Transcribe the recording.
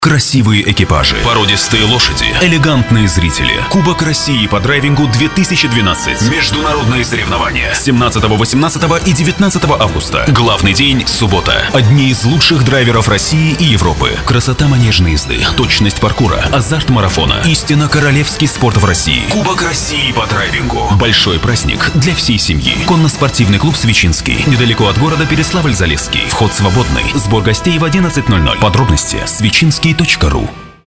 Красивые экипажи, породистые лошади, элегантные зрители. Кубок России по драйвингу 2012. Международные соревнования. 17, 18 и 19 августа. Главный день – суббота. Одни из лучших драйверов России и Европы. Красота манежной езды, точность паркура, азарт марафона. Истинно королевский спорт в России. Кубок России по драйвингу. Большой праздник для всей семьи. Конно-спортивный клуб «Свечинский». Недалеко от города Переславль-Залесский. Вход свободный. Сбор гостей в 11:00. Подробности – свечинский.ру.